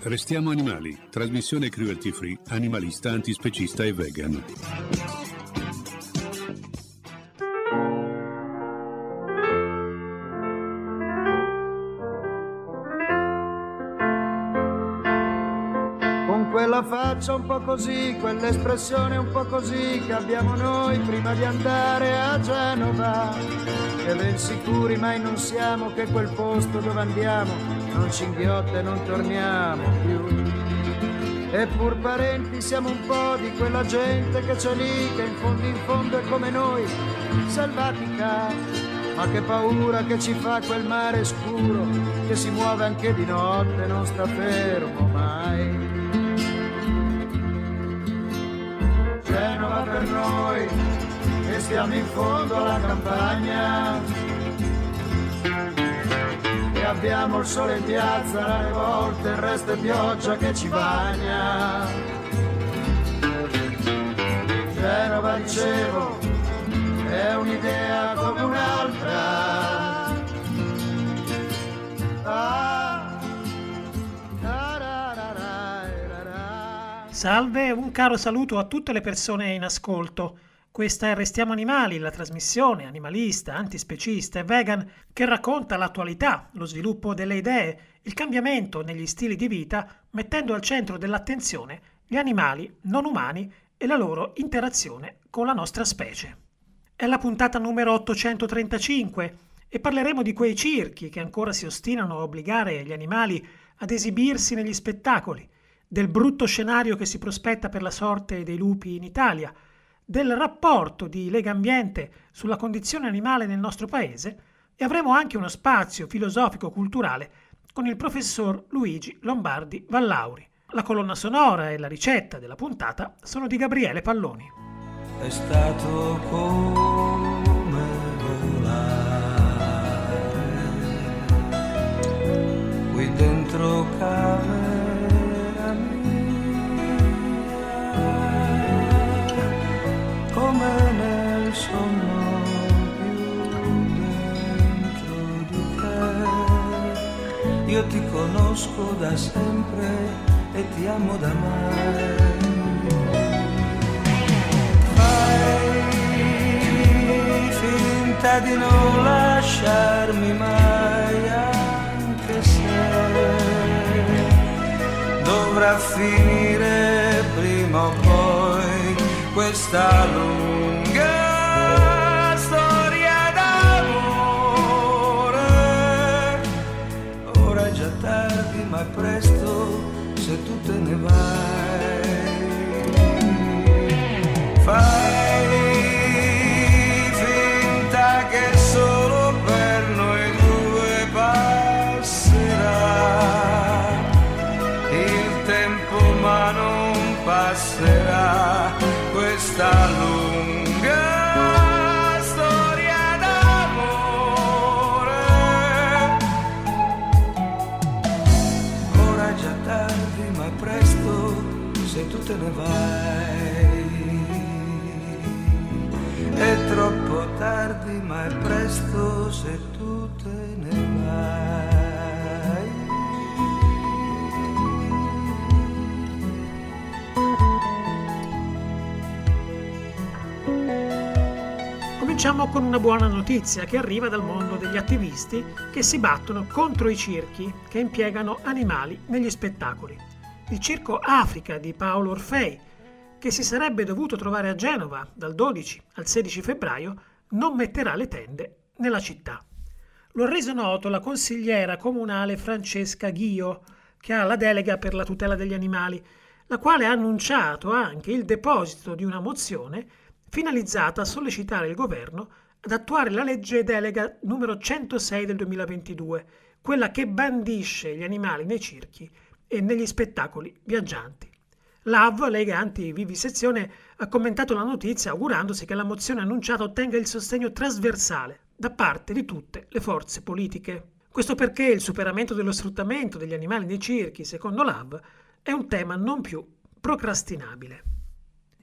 Restiamo animali, trasmissione cruelty free, animalista, antispecista e vegan. Con quella faccia un po' così, quell'espressione un po' così che abbiamo noi prima di andare a Genova, e ben sicuri mai non siamo che quel posto dove andiamo non ci inghiotta e non torniamo più. Eppur parenti siamo un po' di quella gente che c'è lì, che in fondo è come noi, selvatica, ma che paura che ci fa quel mare scuro, che si muove anche di notte, non sta fermo mai. Genova per noi, che stiamo in fondo alla campagna, e abbiamo il sole in piazza, alle volte il resto è pioggia che ci bagna. Genova, dicevo, è un'idea come un'altra. Salve, un caro saluto a tutte le persone in ascolto. Questa è Restiamo Animali, la trasmissione animalista, antispecista e vegan che racconta l'attualità, lo sviluppo delle idee, il cambiamento negli stili di vita, mettendo al centro dell'attenzione gli animali non umani e la loro interazione con la nostra specie. È la puntata numero 835 e parleremo di quei circhi che ancora si ostinano a obbligare gli animali ad esibirsi negli spettacoli, del brutto scenario che si prospetta per la sorte dei lupi in Italia, del rapporto di Legambiente sulla condizione animale nel nostro paese, e avremo anche uno spazio filosofico-culturale con il professor Luigi Lombardi Vallauri. La colonna sonora e la ricetta della puntata sono di Gabriele Palloni. È stato come volare qui dentro camera mia, come nel sonno più dentro di te. Io ti conosco da sempre e ti amo da mai. Di non lasciarmi mai, anche se dovrà finire prima o poi questa lunga storia d'amore. Ora è già tardi, ma è presto se tu te ne vai. Fai che solo per noi due passerà il tempo, ma non passerà questa lunga storia d'amore. Ora è già tardi, ma è presto se tu te ne vai. È troppo tardi, ma è presto se tu te ne vai. Cominciamo con una buona notizia che arriva dal mondo degli attivisti che si battono contro i circhi che impiegano animali negli spettacoli. Il circo Africa di Paolo Orfei, che si sarebbe dovuto trovare a Genova dal 12 al 16 febbraio, non metterà le tende nella città. Lo ha reso noto la consigliera comunale Francesca Ghio, che ha la delega per la tutela degli animali, la quale ha annunciato anche il deposito di una mozione finalizzata a sollecitare il governo ad attuare la legge delega numero 106 del 2022, quella che bandisce gli animali nei circhi e negli spettacoli viaggianti. L'AV, Lega Anti-Vivisezione, ha commentato la notizia augurandosi che la mozione annunciata ottenga il sostegno trasversale da parte di tutte le forze politiche. Questo perché il superamento dello sfruttamento degli animali nei circhi, secondo l'AV, è un tema non più procrastinabile.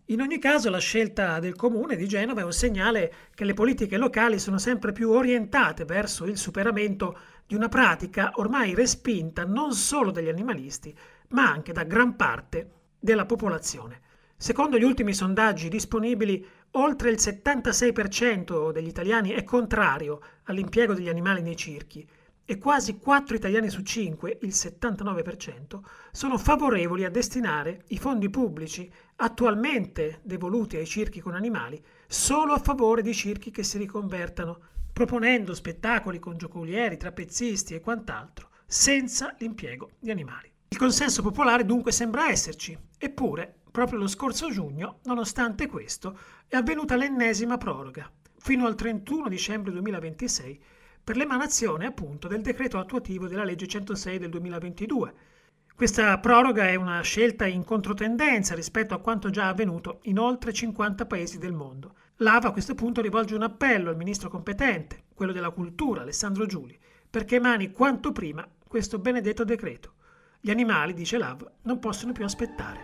In ogni caso la scelta del comune di Genova è un segnale che le politiche locali sono sempre più orientate verso il superamento di una pratica ormai respinta non solo dagli animalisti, ma anche da gran parte della popolazione. Secondo gli ultimi sondaggi disponibili, oltre il 76% degli italiani è contrario all'impiego degli animali nei circhi e quasi 4 italiani su 5, il 79%, sono favorevoli a destinare i fondi pubblici attualmente devoluti ai circhi con animali solo a favore di circhi che si riconvertano, proponendo spettacoli con giocolieri, trapezzisti e quant'altro, senza l'impiego di animali. Il consenso popolare dunque sembra esserci, eppure proprio lo scorso giugno, nonostante questo, è avvenuta l'ennesima proroga, fino al 31 dicembre 2026, per l'emanazione appunto del decreto attuativo della legge 106 del 2022. Questa proroga è una scelta in controtendenza rispetto a quanto già avvenuto in oltre 50 paesi del mondo. L'AVA a questo punto rivolge un appello al ministro competente, quello della cultura, Alessandro Giuli, perché emani quanto prima questo benedetto decreto. Gli animali, dice l'AVA, non possono più aspettare.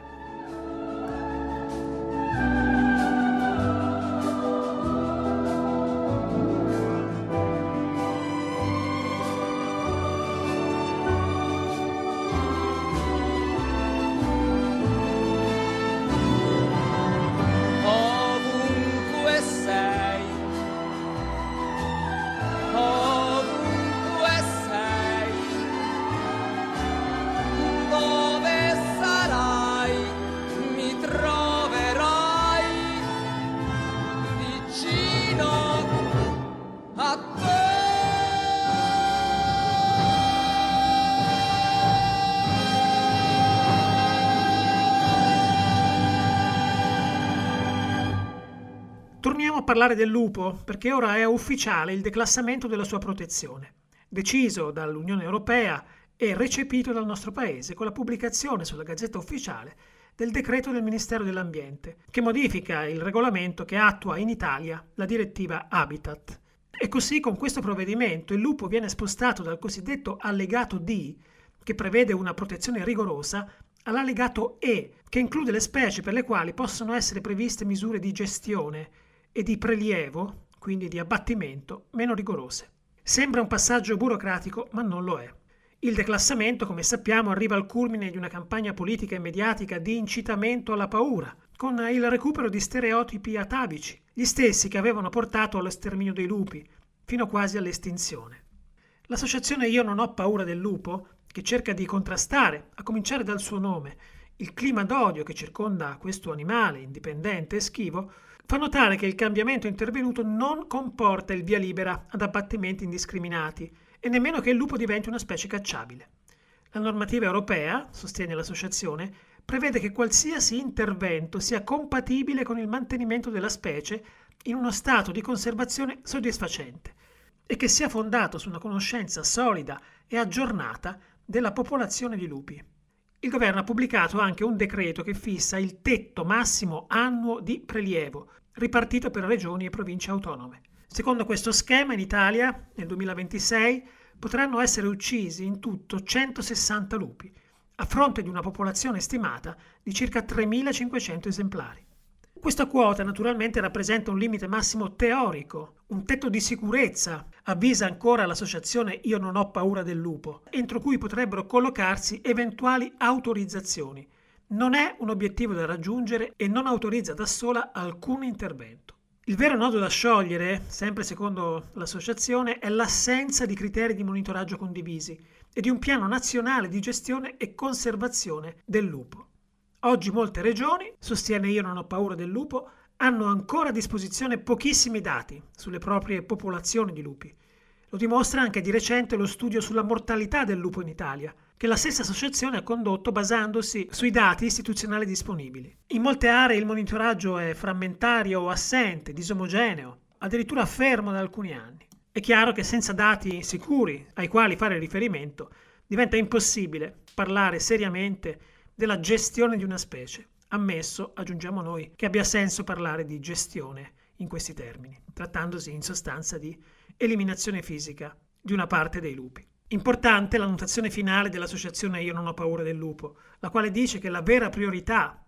Torniamo a parlare del lupo, perché ora è ufficiale il declassamento della sua protezione, deciso dall'Unione Europea e recepito dal nostro Paese con la pubblicazione sulla Gazzetta Ufficiale del decreto del Ministero dell'Ambiente, che modifica il regolamento che attua in Italia la direttiva Habitat. E così con questo provvedimento il lupo viene spostato dal cosiddetto allegato D, che prevede una protezione rigorosa, all'allegato E, che include le specie per le quali possono essere previste misure di gestione e di prelievo, quindi di abbattimento, meno rigorose. Sembra un passaggio burocratico, ma non lo è. Il declassamento, come sappiamo, arriva al culmine di una campagna politica e mediatica di incitamento alla paura, con il recupero di stereotipi atavici, gli stessi che avevano portato allo sterminio dei lupi, fino quasi all'estinzione. L'associazione Io non ho paura del lupo, che cerca di contrastare, a cominciare dal suo nome, il clima d'odio che circonda questo animale indipendente e schivo, fa notare che il cambiamento intervenuto non comporta il via libera ad abbattimenti indiscriminati e nemmeno che il lupo diventi una specie cacciabile. La normativa europea, sostiene l'associazione, prevede che qualsiasi intervento sia compatibile con il mantenimento della specie in uno stato di conservazione soddisfacente e che sia fondato su una conoscenza solida e aggiornata della popolazione di lupi. Il governo ha pubblicato anche un decreto che fissa il tetto massimo annuo di prelievo, ripartito per regioni e province autonome. Secondo questo schema, in Italia, nel 2026, potranno essere uccisi in tutto 160 lupi, a fronte di una popolazione stimata di circa 3.500 esemplari. Questa quota naturalmente rappresenta un limite massimo teorico, un tetto di sicurezza, avvisa ancora l'associazione Io non ho paura del lupo, entro cui potrebbero collocarsi eventuali autorizzazioni. Non è un obiettivo da raggiungere e non autorizza da sola alcun intervento. Il vero nodo da sciogliere, sempre secondo l'associazione, è l'assenza di criteri di monitoraggio condivisi e di un piano nazionale di gestione e conservazione del lupo. Oggi molte regioni, sostiene Io non ho paura del lupo, hanno ancora a disposizione pochissimi dati sulle proprie popolazioni di lupi. Lo dimostra anche di recente lo studio sulla mortalità del lupo in Italia, che la stessa associazione ha condotto basandosi sui dati istituzionali disponibili. In molte aree il monitoraggio è frammentario o assente, disomogeneo, addirittura fermo da alcuni anni. È chiaro che senza dati sicuri ai quali fare riferimento diventa impossibile parlare seriamente della gestione di una specie, ammesso, aggiungiamo noi, che abbia senso parlare di gestione in questi termini, trattandosi in sostanza di eliminazione fisica di una parte dei lupi. Importante l'annotazione finale dell'associazione Io non ho paura del lupo, la quale dice che la vera priorità è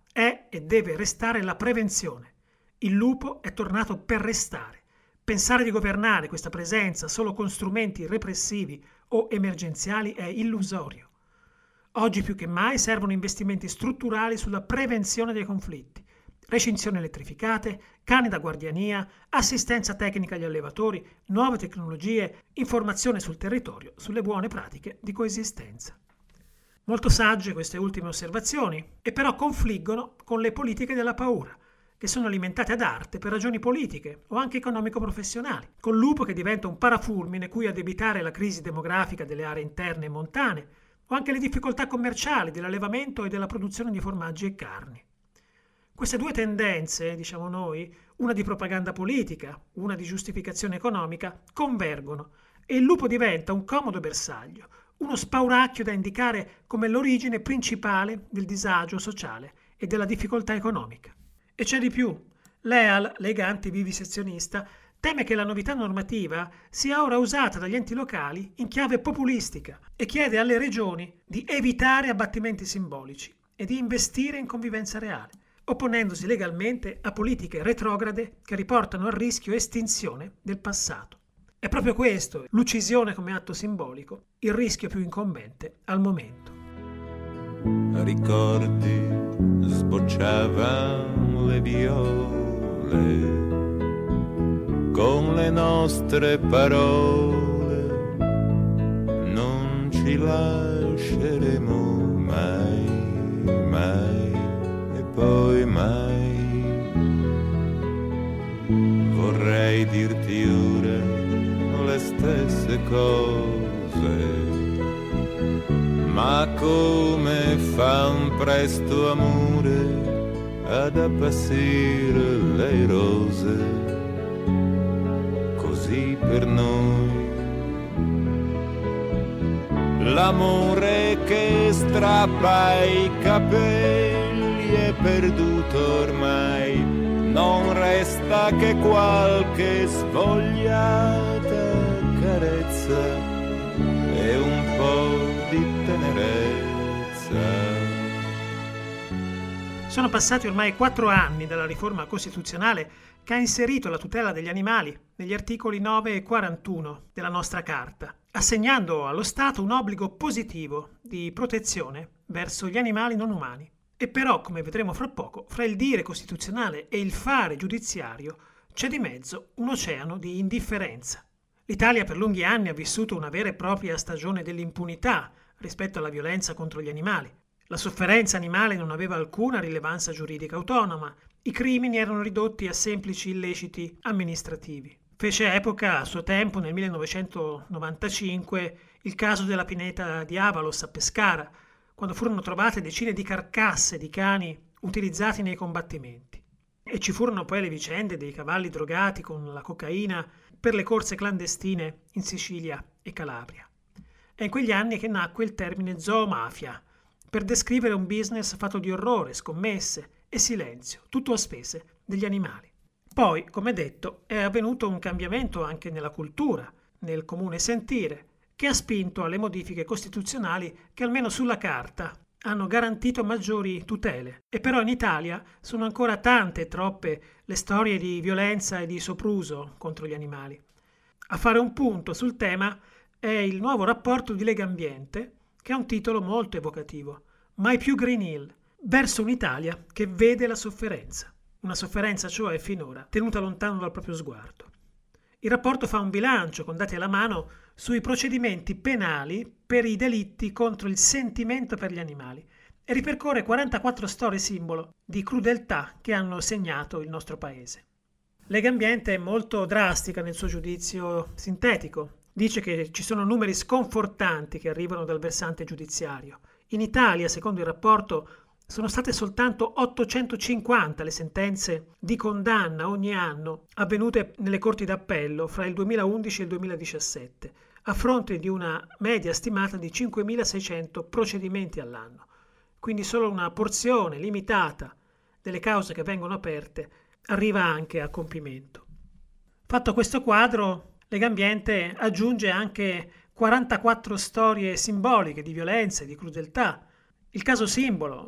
e deve restare la prevenzione. Il lupo è tornato per restare. Pensare di governare questa presenza solo con strumenti repressivi o emergenziali è illusorio. Oggi più che mai servono investimenti strutturali sulla prevenzione dei conflitti, recinzioni elettrificate, cani da guardiania, assistenza tecnica agli allevatori, nuove tecnologie, informazione sul territorio, sulle buone pratiche di coesistenza. Molto sagge queste ultime osservazioni, e però confliggono con le politiche della paura, che sono alimentate ad arte per ragioni politiche o anche economico-professionali, col lupo che diventa un parafulmine cui addebitare la crisi demografica delle aree interne e montane, o anche le difficoltà commerciali dell'allevamento e della produzione di formaggi e carni. Queste due tendenze, diciamo noi, una di propaganda politica, una di giustificazione economica, convergono e il lupo diventa un comodo bersaglio, uno spauracchio da indicare come l'origine principale del disagio sociale e della difficoltà economica. E c'è di più. Leal, lega antivivisezionista, teme che la novità normativa sia ora usata dagli enti locali in chiave populistica e chiede alle regioni di evitare abbattimenti simbolici e di investire in convivenza reale, opponendosi legalmente a politiche retrograde che riportano a rischio estinzione del passato. È proprio questo, l'uccisione come atto simbolico, il rischio più incombente al momento. Ricordi, sbocciavano le viole, con le nostre parole non ci lasceremo mai, mai e poi mai. Vorrei dirti ora le stesse cose, ma come fan presto amore ad appassire le rose, così per noi l'amore che strappa i capelli è perduto ormai, non resta che qualche svogliata carezza e un po' di tenerezza. Sono passati ormai 4 anni dalla riforma costituzionale che ha inserito la tutela degli animali negli articoli 9 e 41 della nostra Carta, assegnando allo Stato un obbligo positivo di protezione verso gli animali non umani. E però, come vedremo fra poco, fra il dire costituzionale e il fare giudiziario c'è di mezzo un oceano di indifferenza. L'Italia per lunghi anni ha vissuto una vera e propria stagione dell'impunità rispetto alla violenza contro gli animali. La sofferenza animale non aveva alcuna rilevanza giuridica autonoma, i crimini erano ridotti a semplici illeciti amministrativi. Fece epoca a suo tempo, nel 1995, il caso della pineta di Avalos a Pescara, quando furono trovate decine di carcasse di cani utilizzati nei combattimenti. E ci furono poi le vicende dei cavalli drogati con la cocaina per le corse clandestine in Sicilia e Calabria. È in quegli anni che nacque il termine zoomafia, per descrivere un business fatto di orrore, scommesse e silenzio, tutto a spese degli animali. Poi, come detto, è avvenuto un cambiamento anche nella cultura, nel comune sentire, che ha spinto alle modifiche costituzionali che almeno sulla carta hanno garantito maggiori tutele. E però in Italia sono ancora tante e troppe le storie di violenza e di sopruso contro gli animali. A fare un punto sul tema è il nuovo rapporto di Legambiente, che ha un titolo molto evocativo, Mai più Green Hill, verso un'Italia che vede la sofferenza. Una sofferenza cioè finora tenuta lontano dal proprio sguardo. Il rapporto fa un bilancio con dati alla mano sui procedimenti penali per i delitti contro il sentimento per gli animali e ripercorre 44 storie simbolo di crudeltà che hanno segnato il nostro paese. Legambiente è molto drastica nel suo giudizio sintetico. Dice che ci sono numeri sconfortanti che arrivano dal versante giudiziario. In Italia, secondo il rapporto, sono state soltanto 850 le sentenze di condanna ogni anno avvenute nelle corti d'appello fra il 2011 e il 2017, a fronte di una media stimata di 5.600 procedimenti all'anno. Quindi solo una porzione limitata delle cause che vengono aperte arriva anche a compimento. Fatto questo quadro, Legambiente aggiunge anche 44 storie simboliche di violenza e di crudeltà. Il caso simbolo,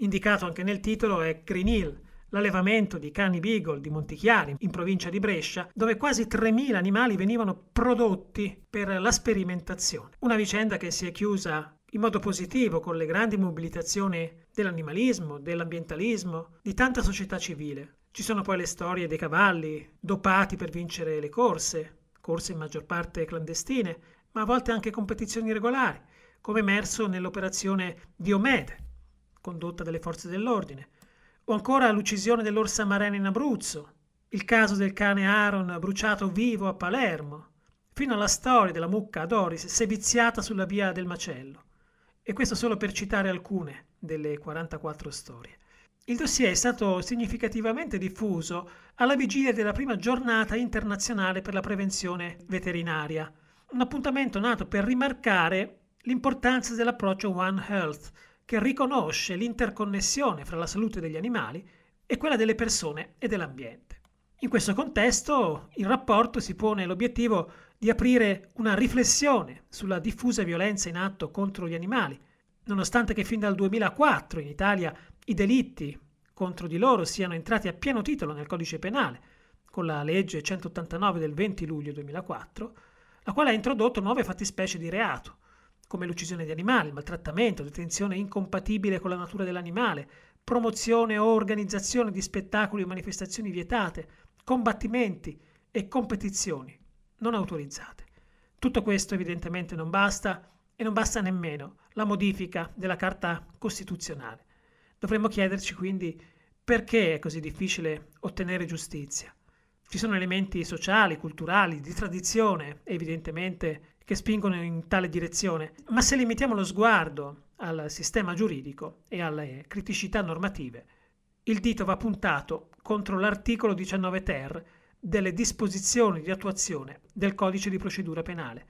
Indicato anche nel titolo è Green Hill, l'allevamento di cani Beagle di Montichiari, in provincia di Brescia, dove quasi 3.000 animali venivano prodotti per la sperimentazione. Una vicenda che si è chiusa in modo positivo con le grandi mobilitazioni dell'animalismo, dell'ambientalismo, di tanta società civile. Ci sono poi le storie dei cavalli dopati per vincere le corse in maggior parte clandestine, ma a volte anche competizioni regolari, come emerso nell'operazione Diomede, condotta dalle forze dell'ordine, o ancora l'uccisione dell'orsa marena in Abruzzo, il caso del cane Aaron bruciato vivo a Palermo, fino alla storia della mucca Doris seviziata sulla via del Macello. E questo solo per citare alcune delle 44 storie. Il dossier è stato significativamente diffuso alla vigilia della prima giornata internazionale per la prevenzione veterinaria, un appuntamento nato per rimarcare l'importanza dell'approccio One Health, che riconosce l'interconnessione fra la salute degli animali e quella delle persone e dell'ambiente. In questo contesto, il rapporto si pone l'obiettivo di aprire una riflessione sulla diffusa violenza in atto contro gli animali, nonostante che fin dal 2004 in Italia i delitti contro di loro siano entrati a pieno titolo nel codice penale, con la legge 189 del 20 luglio 2004, la quale ha introdotto nuove fattispecie di reato, come l'uccisione di animali, il maltrattamento, detenzione incompatibile con la natura dell'animale, promozione o organizzazione di spettacoli o manifestazioni vietate, combattimenti e competizioni non autorizzate. Tutto questo evidentemente non basta e non basta nemmeno la modifica della Carta Costituzionale. Dovremmo chiederci quindi perché è così difficile ottenere giustizia. Ci sono elementi sociali, culturali, di tradizione, evidentemente, che spingono in tale direzione, ma se limitiamo lo sguardo al sistema giuridico e alle criticità normative, il dito va puntato contro l'articolo 19 ter delle disposizioni di attuazione del Codice di procedura penale.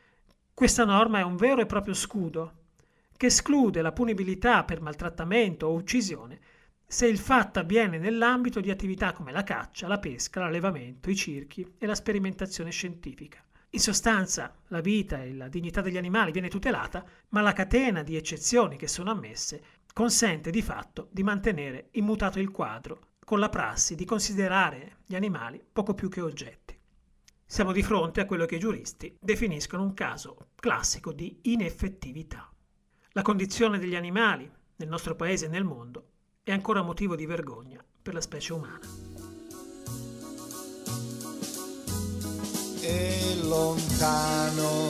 Questa norma è un vero e proprio scudo che esclude la punibilità per maltrattamento o uccisione se il fatto avviene nell'ambito di attività come la caccia, la pesca, l'allevamento, i circhi e la sperimentazione scientifica. In sostanza, la vita e la dignità degli animali viene tutelata, ma la catena di eccezioni che sono ammesse consente di fatto di mantenere immutato il quadro, con la prassi di considerare gli animali poco più che oggetti. Siamo di fronte a quello che i giuristi definiscono un caso classico di ineffettività. La condizione degli animali nel nostro paese e nel mondo è ancora motivo di vergogna per la specie umana. E lontano,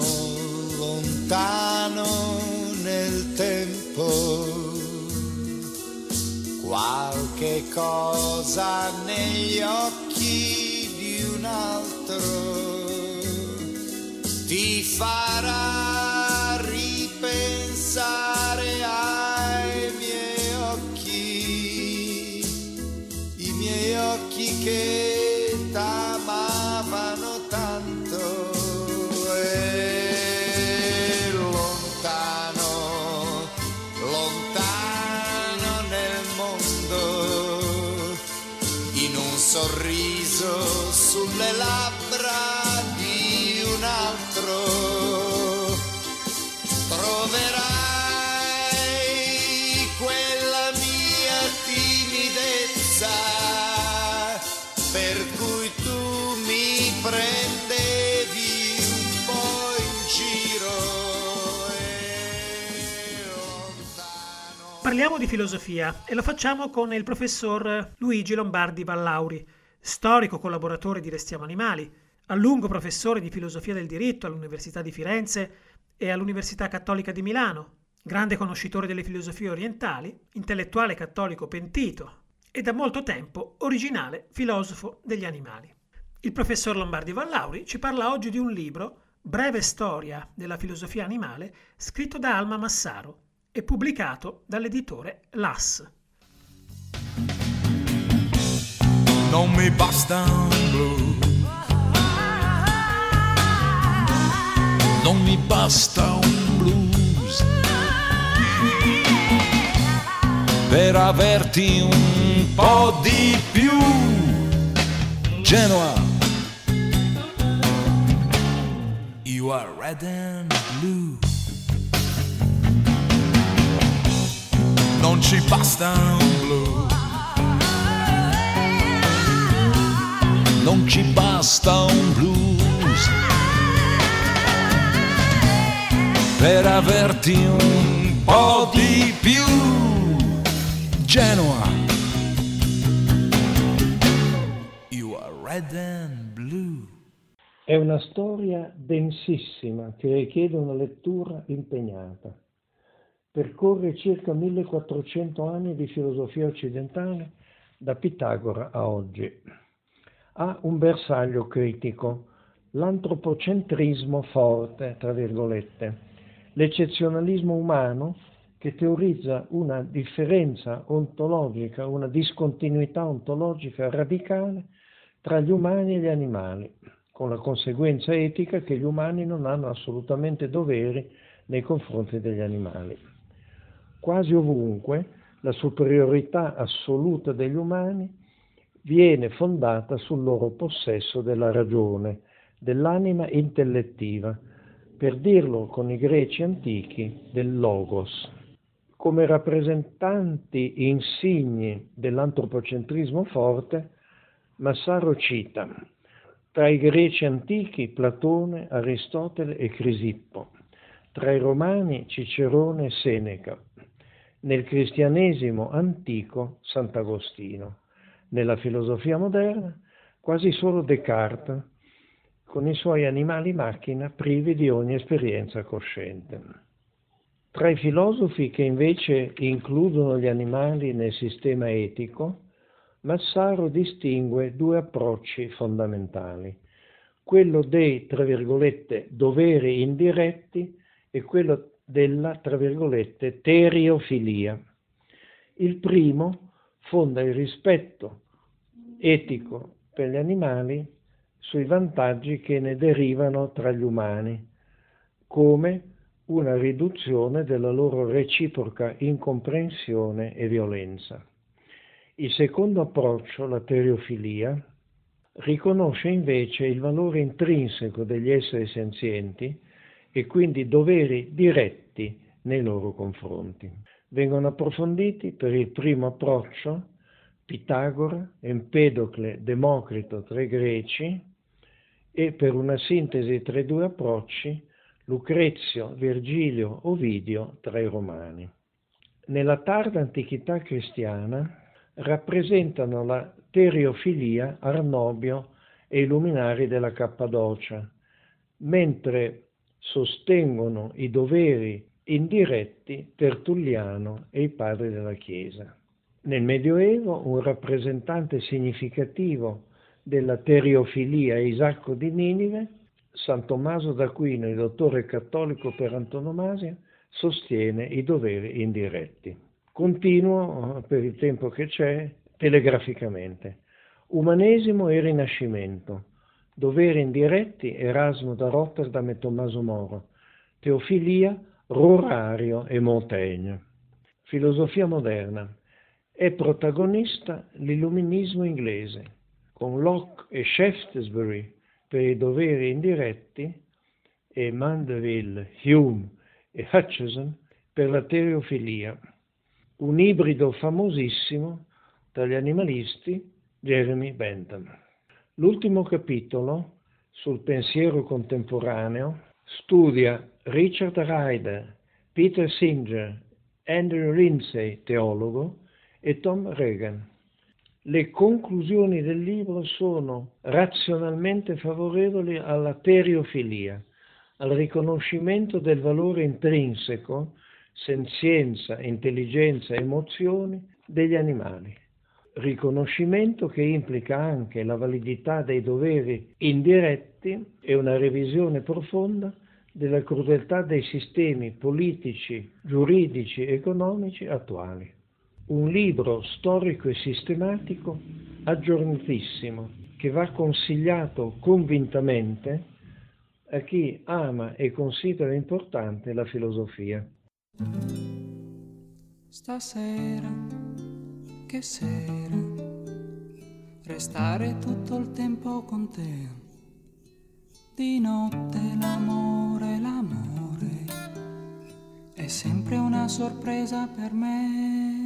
lontano nel tempo, qualche cosa negli occhi di un altro ti farà ripensare ai miei occhi, i miei occhi che t'amavano tanto. E lontano, lontano nel mondo, in un sorriso sulle labbra di un altro, troverai quella mia timidezza per cui tu mi prendevi un po' in giro. E lontano. Parliamo di filosofia e lo facciamo con il professor Luigi Lombardi Vallauri, storico collaboratore di Restiamo Animali, a lungo professore di filosofia del diritto all'Università di Firenze e all'Università Cattolica di Milano, grande conoscitore delle filosofie orientali, intellettuale cattolico pentito e da molto tempo originale filosofo degli animali. Il professor Lombardi Vallauri ci parla oggi di un libro, Breve storia della filosofia animale, scritto da Alma Massaro e pubblicato dall'editore L'As. Non mi basta un blues, non mi basta un blues per averti un po' di più. Genoa, you are red and blue. non ci basta un blues. Non ci basta un blues per averti un po' di più. Genoa. You are red and blue. È una storia densissima che richiede una lettura impegnata. Percorre circa 1400 anni di filosofia occidentale da Pitagora a oggi. Ha un bersaglio critico, l'antropocentrismo forte, tra virgolette, l'eccezionalismo umano che teorizza una differenza ontologica, una discontinuità ontologica radicale tra gli umani e gli animali, con la conseguenza etica che gli umani non hanno assolutamente doveri nei confronti degli animali. Quasi ovunque la superiorità assoluta degli umani viene fondata sul loro possesso della ragione, dell'anima intellettiva, per dirlo con i greci antichi, del logos. Come rappresentanti insigni dell'antropocentrismo forte, Massaro cita tra i greci antichi Platone, Aristotele e Crisippo, tra i romani Cicerone e Seneca, nel cristianesimo antico Sant'Agostino. Nella filosofia moderna quasi solo Descartes, con i suoi animali macchina privi di ogni esperienza cosciente. Tra i filosofi che invece includono gli animali nel sistema etico, Massaro distingue due approcci fondamentali, quello dei, tra virgolette, doveri indiretti e quello della, tra virgolette, teriofilia. Il primo fonda il rispetto etico per gli animali sui vantaggi che ne derivano tra gli umani, come una riduzione della loro reciproca incomprensione e violenza. Il secondo approccio, la teriofilia, riconosce invece il valore intrinseco degli esseri senzienti e quindi doveri diretti nei loro confronti. Vengono approfonditi per il primo approccio Pitagora, Empedocle, Democrito tra i greci e per una sintesi tra i due approcci Lucrezio, Virgilio, Ovidio tra i romani. Nella tarda antichità cristiana rappresentano la teriofilia Arnobio e i luminari della Cappadocia, mentre sostengono i doveri indiretti Tertulliano e i padri della Chiesa. Nel Medioevo un rappresentante significativo della teriofilia è Isacco di Ninive. San Tommaso d'Aquino, il dottore cattolico per antonomasia, sostiene i doveri indiretti. Continuo, per il tempo che c'è, telegraficamente. Umanesimo e Rinascimento. Doveri indiretti Erasmo da Rotterdam e Tommaso Moro. Teofilia Rorario e Montaigne. Filosofia moderna. È protagonista l'illuminismo inglese, con Locke e Shaftesbury per i doveri indiretti e Mandeville, Hume e Hutcheson per la teriofilia. Un ibrido famosissimo tra gli animalisti, Jeremy Bentham. L'ultimo capitolo, sul pensiero contemporaneo, studia Richard Ryder, Peter Singer, Andrew Lindsay, teologo, e Tom Regan. Le conclusioni del libro sono razionalmente favorevoli alla teriofilia, al riconoscimento del valore intrinseco, senzienza, intelligenza, emozioni degli animali. Riconoscimento che implica anche la validità dei doveri indiretti e una revisione profonda della crudeltà dei sistemi politici, giuridici e economici attuali. Un libro storico e sistematico aggiornatissimo che va consigliato convintamente a chi ama e considera importante la filosofia. Stasera, che sera, restare tutto il tempo con te. Di notte l'amore, l'amore è sempre una sorpresa per me.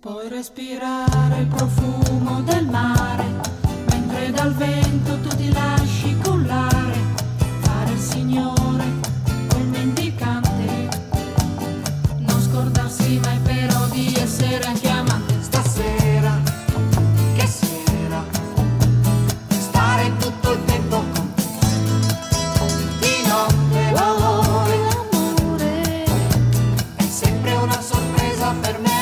Puoi respirare il profumo del mare, mentre dal vento tu ti lasci cullare, fare il signore col mendicante, non scordarsi mai però di essere anche amante. Stasera, che sera, stare tutto il tempo con te, di notte l'amore è sempre una sorpresa per me.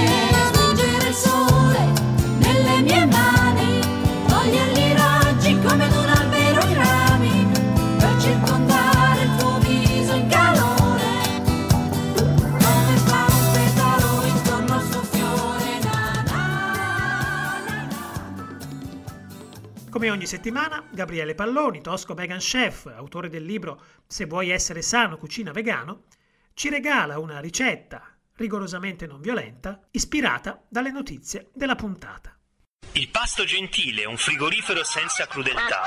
Come ogni settimana, Gabriele Palloni, tosco vegan chef, autore del libro Se vuoi essere sano, cucina vegano, ci regala una ricetta rigorosamente non violenta, ispirata dalle notizie della puntata. Il pasto gentile, un frigorifero senza crudeltà.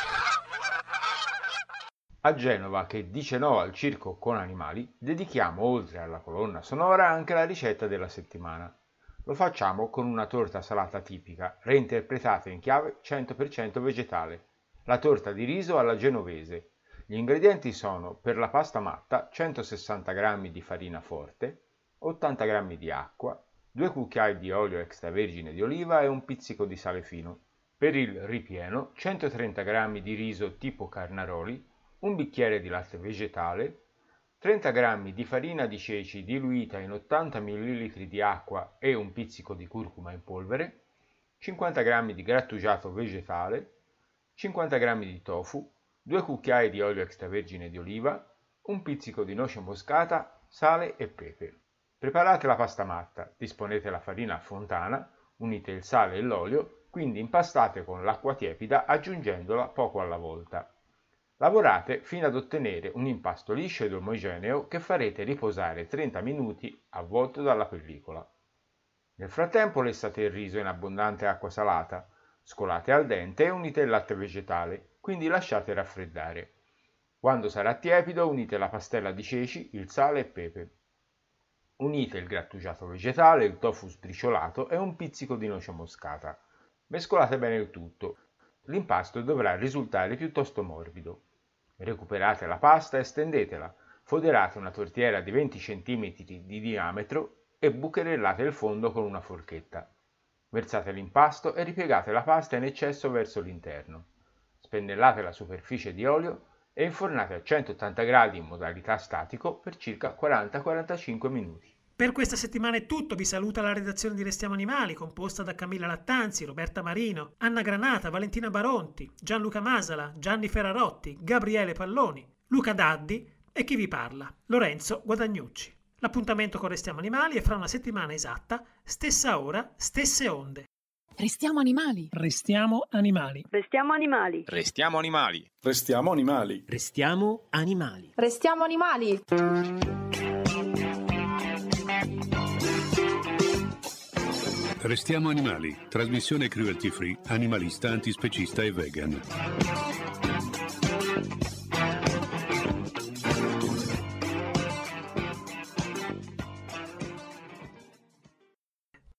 A Genova, che dice no al circo con animali, dedichiamo oltre alla colonna sonora anche la ricetta della settimana. Lo facciamo con una torta salata tipica, reinterpretata in chiave 100% vegetale, la torta di riso alla genovese. Gli ingredienti sono: per la pasta matta 160 g di farina forte, 80 g di acqua, 2 cucchiai di olio extravergine di oliva e un pizzico di sale fino. Per il ripieno 130 g di riso tipo Carnaroli, un bicchiere di latte vegetale, 30 g di farina di ceci diluita in 80 ml di acqua e un pizzico di curcuma in polvere, 50 g di grattugiato vegetale, 50 g di tofu, 2 cucchiai di olio extravergine di oliva, un pizzico di noce moscata, sale e pepe. Preparate la pasta matta, disponete la farina a fontana, unite il sale e l'olio, quindi impastate con l'acqua tiepida aggiungendola poco alla volta. Lavorate fino ad ottenere un impasto liscio ed omogeneo che farete riposare 30 minuti avvolto dalla pellicola. Nel frattempo lessate il riso in abbondante acqua salata, scolate al dente e unite il latte vegetale, quindi lasciate raffreddare. Quando sarà tiepido unite la pastella di ceci, il sale e pepe. Unite il grattugiato vegetale, il tofu sbriciolato e un pizzico di noce moscata. Mescolate bene il tutto. L'impasto dovrà risultare piuttosto morbido. Recuperate la pasta e stendetela, foderate una tortiera di 20 cm di diametro e bucherellate il fondo con una forchetta. Versate l'impasto e ripiegate la pasta in eccesso verso l'interno. Spennellate la superficie di olio e infornate a 180 gradi in modalità statico per circa 40-45 minuti. Per questa settimana è tutto, vi saluta la redazione di Restiamo Animali, composta da Camilla Lattanzi, Roberta Marino, Anna Granata, Valentina Baronti, Gianluca Masala, Gianni Ferrarotti, Gabriele Palloni, Luca Daddi e chi vi parla, Lorenzo Guadagnucci. L'appuntamento con Restiamo Animali è fra una settimana esatta, stessa ora, stesse onde. Restiamo animali. Restiamo animali. Restiamo animali. Restiamo animali. Restiamo animali. Restiamo animali. Restiamo animali. Restiamo animali, trasmissione cruelty free, animalista, antispecista e vegan.